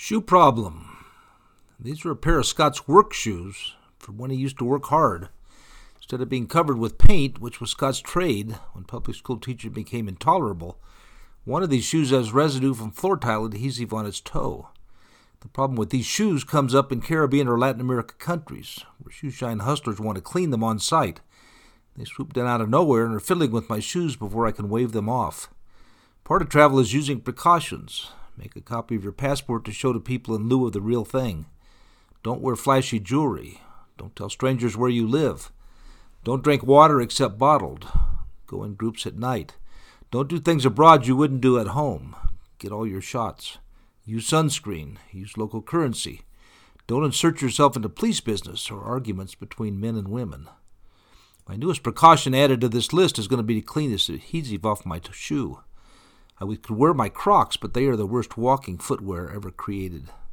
Shoe problem. These are a pair of Scott's work shoes for when he used to work hard. Instead of being covered with paint, which was Scott's trade when public school teaching became intolerable, one of these shoes has residue from floor tile adhesive on its toe. The problem with these shoes comes up in Caribbean or Latin America countries, where shoe shine hustlers want to clean them on site. They swoop down out of nowhere and are fiddling with my shoes before I can wave them off. Part of travel is using precautions. Make a copy of your passport to show to people in lieu of the real thing. Don't wear flashy jewelry. Don't tell strangers where you live. Don't drink water except bottled. Go in groups at night. Don't do things abroad you wouldn't do at home. Get all your shots. Use sunscreen. Use local currency. Don't insert yourself into police business or arguments between men and women. My newest precaution added to this list is going to be to clean this adhesive off my shoe. I could wear my Crocs, but they are the worst walking footwear ever created.